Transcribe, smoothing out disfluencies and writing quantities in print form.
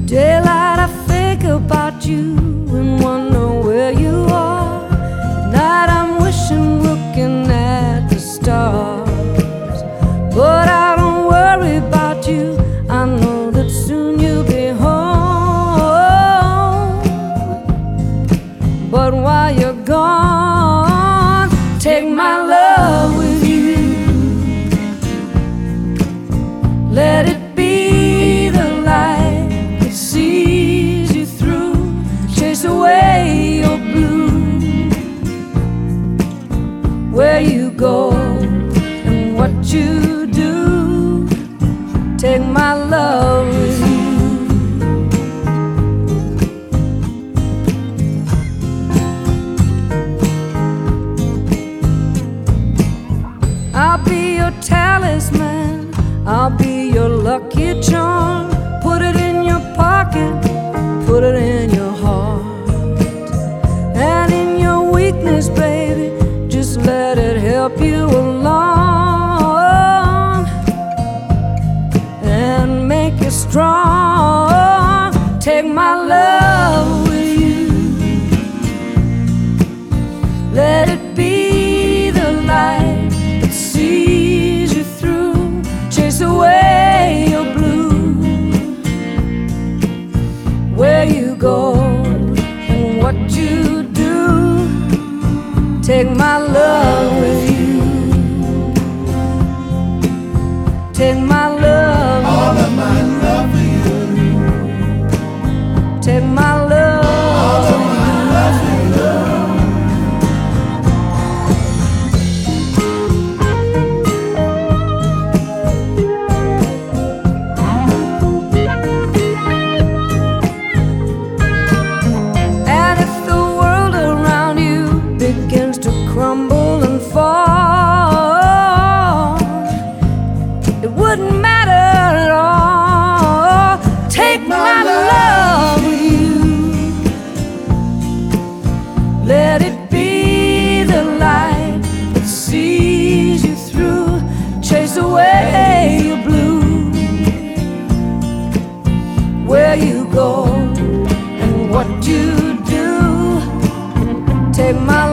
Daylight, I think about you and wonder where you are. At night, I'm wishing, looking at the stars. But I don't worry about you, I know that soon you'll be home. But while you're gone, take my love with you. Let it be the light that sees you through. Chase away your blue. Where you go and what you do, take my love with you. I'll be your talisman, I'll be your lucky charm. Put it in your pocket, put it in your heart. And in your weakness, baby, just let it help you along and make you strong. Take my love with you. Let it be the light that sees you through. Chase away your blue. Where you go and what you do, take my love with you. Take my love, all of my love for you. take my love, All of my love for you. And if the world around you begins to crumble and fall, it wouldn't matter at all. Take my love with you. Let it be the light that sees you through. Chase away your blue. Where you go and what you do, take my